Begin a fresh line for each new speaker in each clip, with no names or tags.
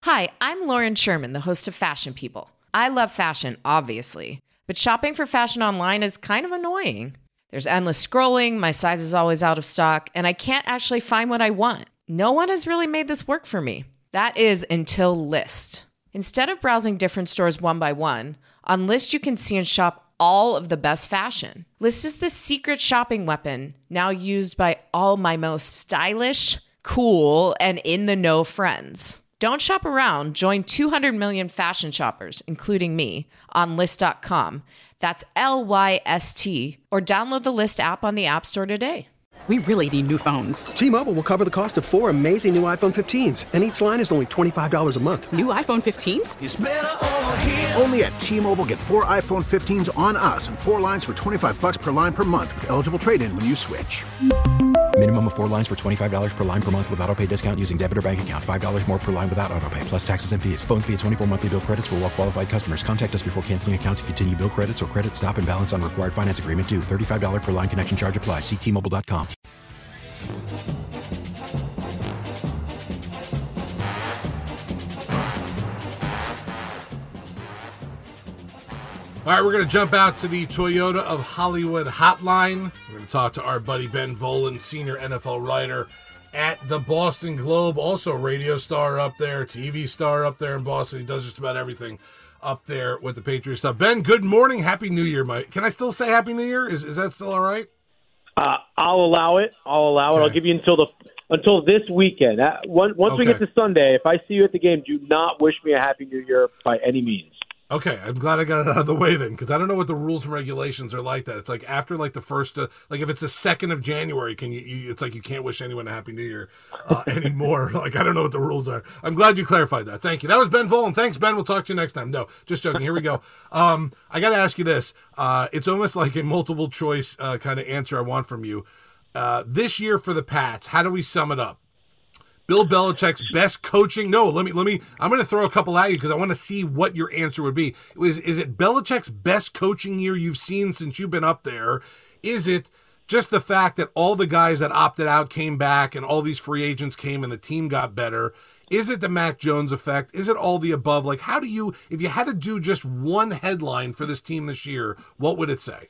Hi, I'm Lauren Sherman, the host of Fashion People. I love fashion, obviously, but shopping for fashion online is kind of annoying. There's endless scrolling, my size is always out of stock, and I can't actually find what I want. No one has really made this work for me. That is until Lyst. Instead of browsing different stores one by one, on Lyst you can see and shop all of the best fashion. Lyst is the secret shopping weapon, now used by all my most stylish, cool, and in-the-know friends. Don't shop around. Join 200 million fashion shoppers, including me, on Lyst.com. That's Lyst, or download the Lyst app on the App Store today.
We really need new phones.
T-Mobile will cover the cost of 4 amazing new iPhone 15s, and each line is only $25 a month.
New iPhone 15s?
It's better over here. Only at T-Mobile, get 4 iPhone 15s on us and 4 lines for $25 per line per month with eligible trade-in when you switch.
Minimum of 4 lines for $25 per line per month with autopay discount using debit or bank account. $5 more per line without autopay, plus taxes and fees. Phone fee at 24 monthly bill credits for well-qualified customers. Contact us before canceling account to continue bill credits or credit stop and balance on required finance agreement due. $35 per line connection charge applies. See T-Mobile.com.
All right, we're going to jump out to the Toyota of Hollywood hotline. We're going to talk to our buddy Ben Volin, senior NFL writer at the Boston Globe, also radio star up there, TV star up there in Boston. He does just about everything up there with the Patriots stuff. Ben, good morning. Happy New Year, Mike. Can I still say Happy New Year? Is that still all right?
I'll allow it. Okay. I'll give you until this weekend. Once we get to Sunday, if I see you at the game, do not wish me a Happy New Year by any means.
Okay, I'm glad I got it out of the way then, because I don't know what the rules and regulations are like that. It's like after like the first, like if it's the 2nd of January, can you it's like you can't wish anyone a Happy New Year anymore. Like I don't know what the rules are. I'm glad you clarified that. Thank you. That was Ben Volin. Thanks, Ben. We'll talk to you next time. No, just joking. Here we go. I got to ask you this. It's almost like a multiple choice kind of answer I want from you. This year for the Pats, how do we sum it up? Bill Belichick's best coaching? No, let me. I'm going to throw a couple at you because I want to see what your answer would be. Is it Belichick's best coaching year you've seen since you've been up there? Is it just the fact that all the guys that opted out came back and all these free agents came and the team got better? Is it the Mac Jones effect? Is it all the above? Like, how do you, if you had to do just one headline for this team this year, what would it say?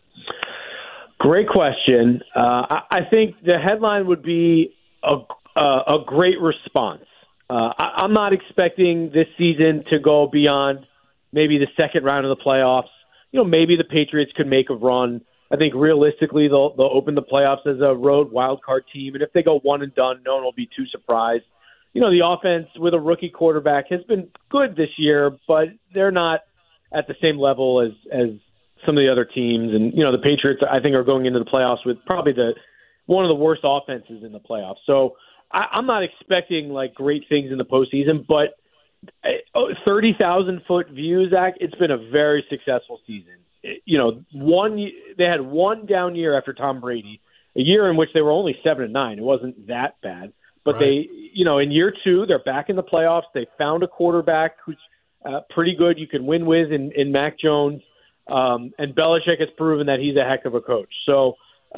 Great question. I think the headline would be a great response. I'm not expecting this season to go beyond maybe the second round of the playoffs. Maybe the Patriots could make a run. I think realistically they'll open the playoffs as a road wild card team, and if they go one and done, no one will be too surprised. The offense with a rookie quarterback has been good this year, but they're not at the same level as some of the other teams. And the Patriots, I think, are going into the playoffs with probably one of the worst offenses in the playoffs. So I'm not expecting like great things in the postseason, but 30,000-foot view, Zach, it's been a very successful season. They had one down year after Tom Brady, a year in which they were only 7-9. It wasn't that bad, but right. In year 2, they're back in the playoffs. They found a quarterback who's pretty good. You can win with in Mac Jones, and Belichick has proven that he's a heck of a coach. So,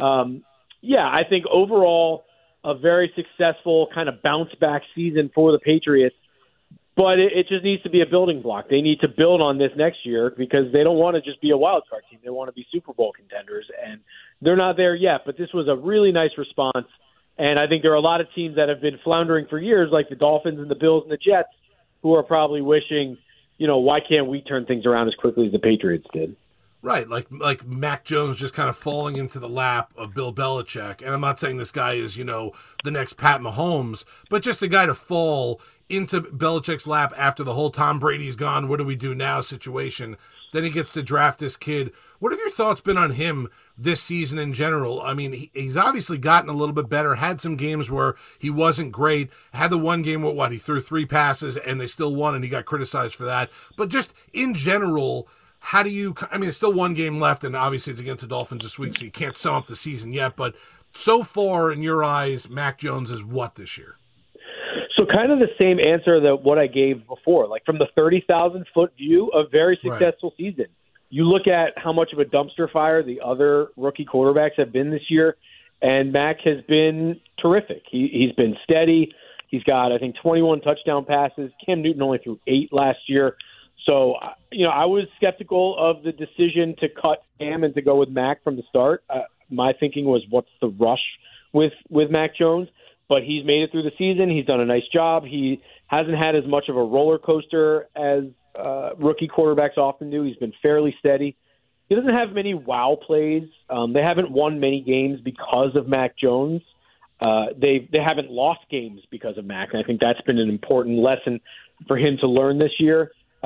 I think overall, a very successful kind of bounce-back season for the Patriots, but it just needs to be a building block. They need to build on this next year because they don't want to just be a wild card team. They want to be Super Bowl contenders, and they're not there yet, but this was a really nice response, and I think there are a lot of teams that have been floundering for years, like the Dolphins and the Bills and the Jets, who are probably wishing, why can't we turn things around as quickly as the Patriots did?
Right, like Mac Jones just kind of falling into the lap of Bill Belichick. And I'm not saying this guy is, the next Pat Mahomes, but just a guy to fall into Belichick's lap after the whole Tom Brady's gone, what do we do now situation. Then he gets to draft this kid. What have your thoughts been on him this season in general? I mean, he's obviously gotten a little bit better, had some games where he wasn't great, had the one game where he threw 3 passes and they still won and he got criticized for that. But just in general, how do you, it's still one game left, and obviously it's against the Dolphins this week, so you can't sum up the season yet, but so far, in your eyes, Mac Jones is what this year?
So kind of the same answer that what I gave before, like from the 30,000-foot view, a very successful season. You look at how much of a dumpster fire the other rookie quarterbacks have been this year, and Mac has been terrific. He's been steady. He's got, I think, 21 touchdown passes. Cam Newton only threw 8 last year. So, I was skeptical of the decision to cut Cam and to go with Mac from the start. My thinking was, what's the rush with Mac Jones? But he's made it through the season. He's done a nice job. He hasn't had as much of a roller coaster as rookie quarterbacks often do. He's been fairly steady. He doesn't have many wow plays. They haven't won many games because of Mac Jones. They haven't lost games because of Mac, and I think that's been an important lesson for him to learn this year.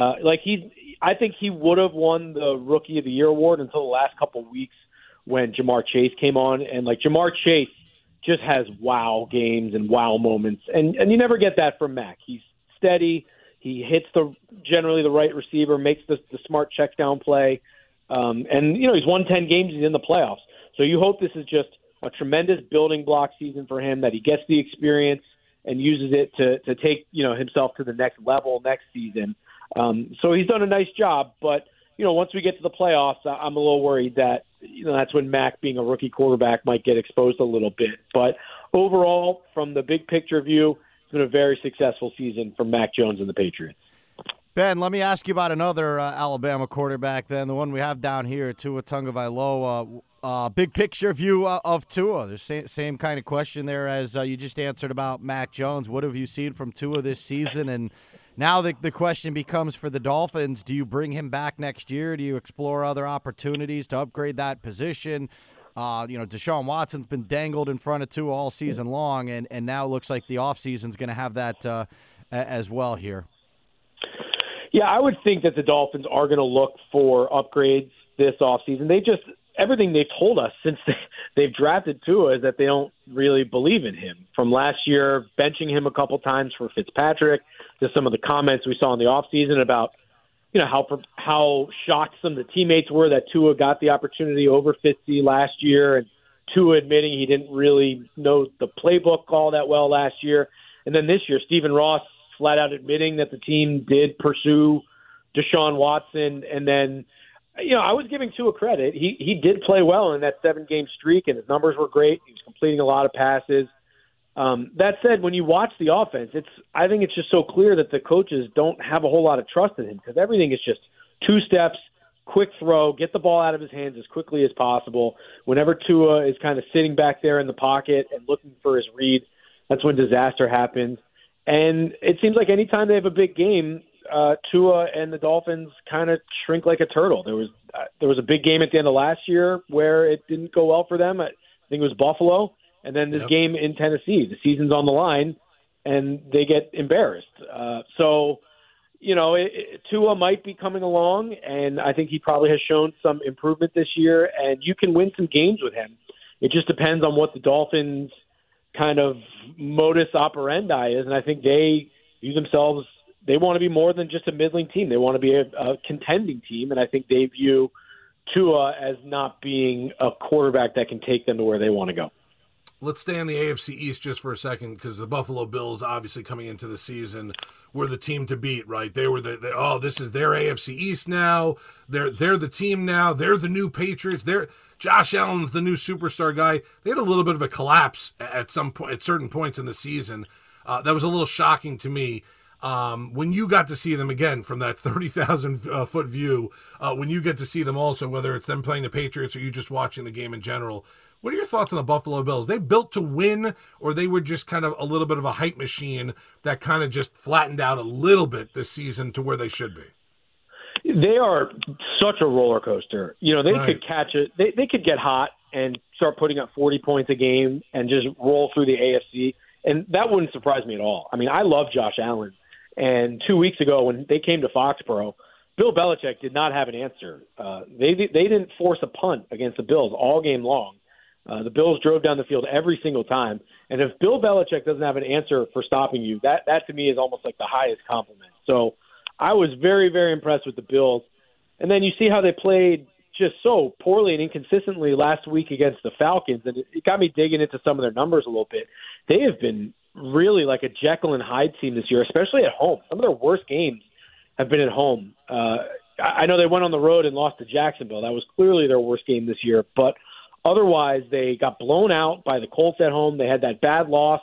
I think he would have won the Rookie of the Year award until the last couple of weeks when Jamar Chase came on, and Jamar Chase just has wow games and wow moments, and you never get that from Mac. He's steady. He hits generally the right receiver, makes the smart check down play, and he's won 10 games. He's in the playoffs, so you hope this is just a tremendous building block season for him, that he gets the experience and uses it to take himself to the next level next season. So he's done a nice job, but once we get to the playoffs, I'm a little worried that that's when Mac, being a rookie quarterback, might get exposed a little bit. But overall, from the big picture view, it's been a very successful season for Mac Jones and the Patriots.
Ben, let me ask you about another Alabama quarterback then, the one we have down here, Tua Tagovailoa. Big picture view of Tua. The same kind of question there as you just answered about Mac Jones. What have you seen from Tua this season? And now the question becomes for the Dolphins, do you bring him back next year? Do you explore other opportunities to upgrade that position? Deshaun Watson's been dangled in front of Tua all season long, and now it looks like the offseason's going to have that as well here.
Yeah, I would think that the Dolphins are going to look for upgrades this offseason. Everything they've told us since they've drafted Tua is that they don't really believe in him. From last year, benching him a couple times for Fitzpatrick, to some of the comments we saw in the offseason about how shocked some of the teammates were that Tua got the opportunity over Fitzy last year, and Tua admitting he didn't really know the playbook all that well last year. And then this year, Stephen Ross flat out admitting that the team did pursue Deshaun Watson, and then I was giving Tua credit. He did play well in that 7-game streak, and his numbers were great. He was completing a lot of passes. That said, when you watch the offense, I think it's just so clear that the coaches don't have a whole lot of trust in him, because everything is just 2 steps, quick throw, get the ball out of his hands as quickly as possible. Whenever Tua is kind of sitting back there in the pocket and looking for his read, that's when disaster happens. And it seems like anytime they have a big game, Tua and the Dolphins kind of shrink like a turtle. There was a big game at the end of last year where it didn't go well for them. I think it was Buffalo. And then this game in Tennessee, the season's on the line, and they get embarrassed. Tua might be coming along, and I think he probably has shown some improvement this year, and you can win some games with him. It just depends on what the Dolphins' kind of modus operandi is, and I think they view themselves – they want to be more than just a middling team. They want to be a contending team, and I think they view Tua as not being a quarterback that can take them to where they want to go.
Let's stay on the AFC East just for a second, because the Buffalo Bills, obviously coming into the season, were the team to beat, right? They were this is their AFC East now. They're the team now. They're the new Patriots. Josh Allen's the new superstar guy. They had a little bit of a collapse at certain points in the season. That was a little shocking to me. When you got to see them again from that 30,000 foot view, when you get to see them also, whether it's them playing the Patriots or you just watching the game in general, what are your thoughts on the Buffalo Bills? They built to win, or they were just kind of a little bit of a hype machine that kind of just flattened out a little bit this season to where they should be?
They are such a roller coaster. Could catch it. They could get hot and start putting up 40 points a game and just roll through the AFC. And that wouldn't surprise me at all. I mean, I love Josh Allen. And 2 weeks ago when they came to Foxborough, Bill Belichick did not have an answer. They didn't force a punt against the Bills all game long. The Bills drove down the field every single time. And if Bill Belichick doesn't have an answer for stopping you, that to me is almost like the highest compliment. So I was very, very impressed with the Bills. And then you see how they played just so poorly and inconsistently last week against the Falcons. And it got me digging into some of their numbers a little bit. They have been really like a Jekyll and Hyde team this year, especially at home. Some of their worst games have been at home. I know they went on the road and lost to Jacksonville. That was clearly their worst game this year. But otherwise, they got blown out by the Colts at home. They had that bad loss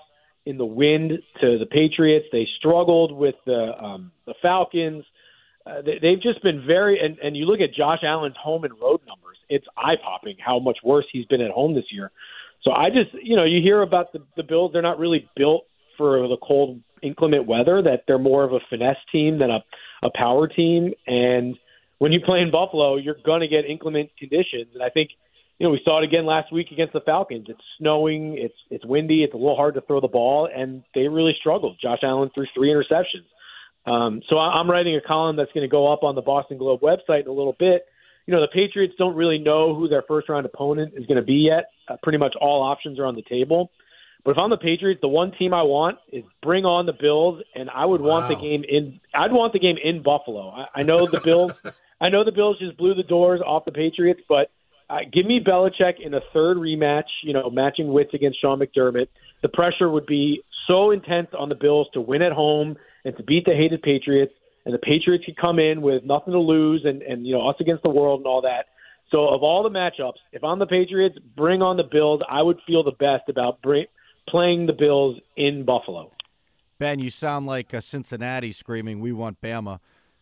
in the wind to the Patriots. They struggled with the Falcons. They've just been very – and you look at Josh Allen's home and road numbers. It's eye-popping how much worse he's been at home this year. So I just – you hear about the Bills. They're not really built for the cold, inclement weather, that they're more of a finesse team than a power team. And when you play in Buffalo, you're going to get inclement conditions. And I think – we saw it again last week against the Falcons. It's snowing, it's windy, it's a little hard to throw the ball, and they really struggled. Josh Allen threw 3 interceptions. So I'm writing a column that's going to go up on the Boston Globe website in a little bit. The Patriots don't really know who their first-round opponent is going to be yet. Pretty much all options are on the table. But if I'm the Patriots, the one team I want is bring on the Bills, and I would want the game in. I'd want the game in Buffalo. I know the Bills. I know the Bills just blew the doors off the Patriots, but give me Belichick in a third rematch, matching wits against Sean McDermott. The pressure would be so intense on the Bills to win at home and to beat the hated Patriots, and the Patriots could come in with nothing to lose and us against the world and all that. So of all the matchups, if I'm the Patriots, bring on the Bills. I would feel the best about playing the Bills in Buffalo.
Ben, you sound like Cincinnati screaming, "We want Bama."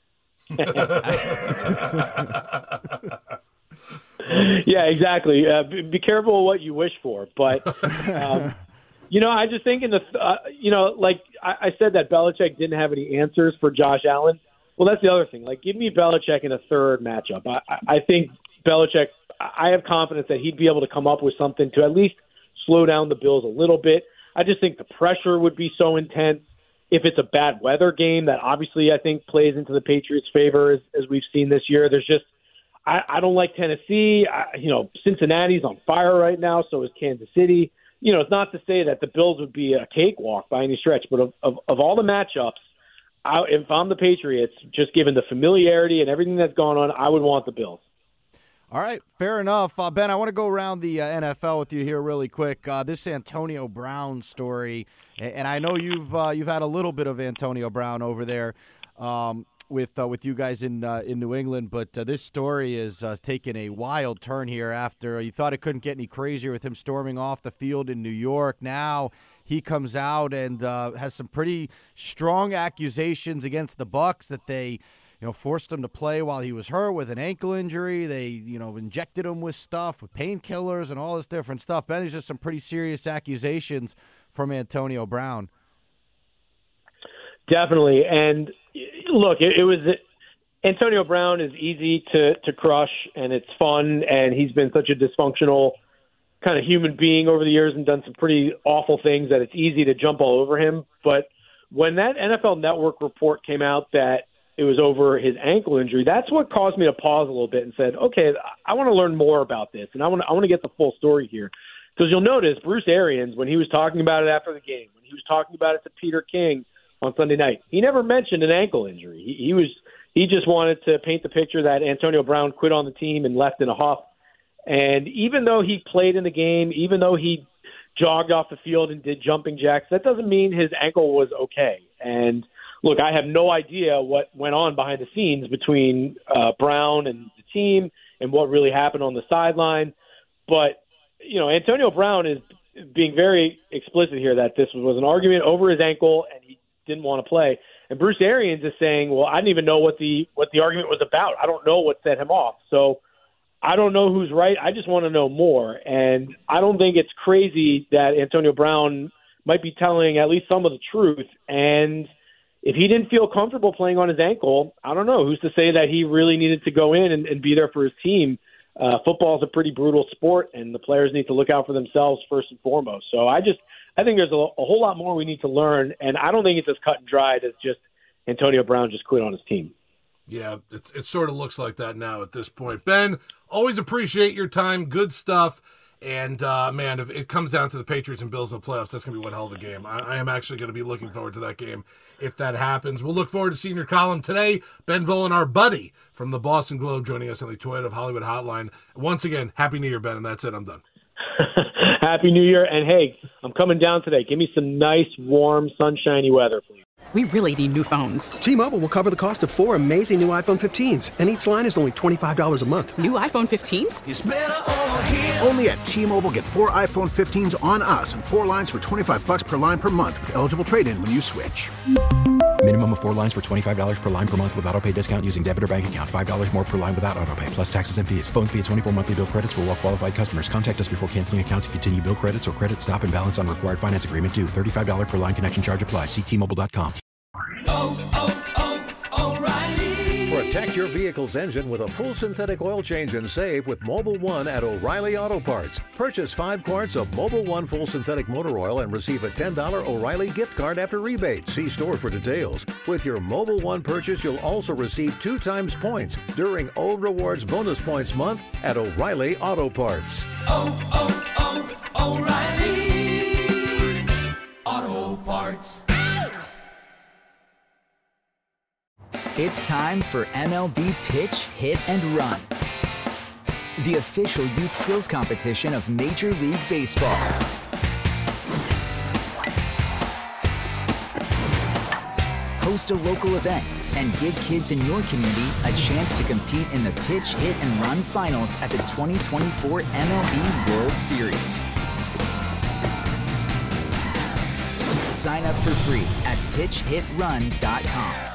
Yeah, exactly. Be careful what you wish for. But, I just think I said that Belichick didn't have any answers for Josh Allen. Well, that's the other thing. Give me Belichick in a third matchup. I think Belichick, I have confidence that he'd be able to come up with something to at least slow down the Bills a little bit. I just think the pressure would be so intense. If it's a bad weather game, that obviously I think plays into the Patriots' favor as we've seen this year. There's just I don't like Tennessee. Cincinnati's on fire right now, so is Kansas City. It's not to say that the Bills would be a cakewalk by any stretch, but of all the matchups, if I'm the Patriots, just given the familiarity and everything that's gone on, I would want the Bills.
All right, fair enough. Ben, I want to go around the NFL with you here really quick. This Antonio Brown story, and I know you've had a little bit of Antonio Brown over there. With you guys in New England, but this story is taking a wild turn here after you thought it couldn't get any crazier with him storming off the field in New York. Now he comes out and has some pretty strong accusations against the Bucs that they forced him to play while he was hurt with an ankle injury. They injected him with stuff, with painkillers and all this different stuff. Ben, there's just some pretty serious accusations from Antonio Brown.
Definitely. And look, it was Antonio Brown is easy to crush, and it's fun, and he's been such a dysfunctional kind of human being over the years and done some pretty awful things that it's easy to jump all over him. But when that NFL Network report came out that it was over his ankle injury, that's what caused me to pause a little bit and said, okay, I want to learn more about this, and I want to get the full story here. Because you'll notice Bruce Arians, when he was talking about it after the game, when he was talking about it to Peter King on Sunday night, he never mentioned an ankle injury. He just wanted to paint the picture that Antonio Brown quit on the team and left in a huff. And even though he played in the game, even though he jogged off the field and did jumping jacks, that doesn't mean his ankle was okay. And look, I have no idea what went on behind the scenes between Brown and the team and what really happened on the sideline. But, Antonio Brown is being very explicit here that this was an argument over his ankle and he didn't want to play. And Bruce Arians is saying, well, I didn't even know what the argument was about. I don't know what set him off. So I don't know who's right. I just want to know more. And I don't think it's crazy that Antonio Brown might be telling at least some of the truth. And if he didn't feel comfortable playing on his ankle, I don't know. Who's to say that he really needed to go in and be there for his team? Football is a pretty brutal sport, and the players need to look out for themselves first and foremost. So I think there's a whole lot more we need to learn, and I don't think it's as cut and dried as just Antonio Brown just quit on his team.
Yeah, it sort of looks like that now at this point. Ben, always appreciate your time. Good stuff. And, man, if it comes down to the Patriots and Bills in the playoffs, that's going to be one hell of a game. I am actually going to be looking forward to that game if that happens. We'll look forward to seeing your column today. Ben Volin, our buddy from the Boston Globe, joining us on the Toyota of Hollywood hotline. Once again, Happy New Year, Ben, and that's it. I'm done.
Happy New Year. And, hey, I'm coming down today. Give me some nice, warm, sunshiny weather, please.
We really need new phones.
T-Mobile will cover the cost of 4 amazing new iPhone 15s, and each line is only $25 a month.
New iPhone 15s?
It's better over here. Only at T-Mobile, get 4 iPhone 15s on us and 4 lines for $25 per line per month with eligible trade-in when you switch.
Minimum of 4 lines for $25 per line per month with autopay discount using debit or bank account. $5 more per line without autopay, plus taxes and fees. Phone fee at 24 monthly bill credits for well-qualified customers. Contact us before canceling account to continue bill credits or credit stop and balance on required finance agreement due. $35 per line connection charge applies. See T-Mobile.com.
Protect your vehicle's engine with a full synthetic oil change and save with Mobil 1 at O'Reilly Auto Parts. Purchase 5 quarts of Mobil 1 full synthetic motor oil and receive a $10 O'Reilly gift card after rebate. See store for details. With your Mobil 1 purchase, you'll also receive 2 times points during O Rewards Bonus Points Month at O'Reilly Auto Parts.
O'Reilly Auto Parts.
It's time for MLB Pitch, Hit, and Run, the official youth skills competition of Major League Baseball. Host a local event and give kids in your community a chance to compete in the Pitch, Hit, and Run finals at the 2024 MLB World Series. Sign up for free at pitchhitrun.com.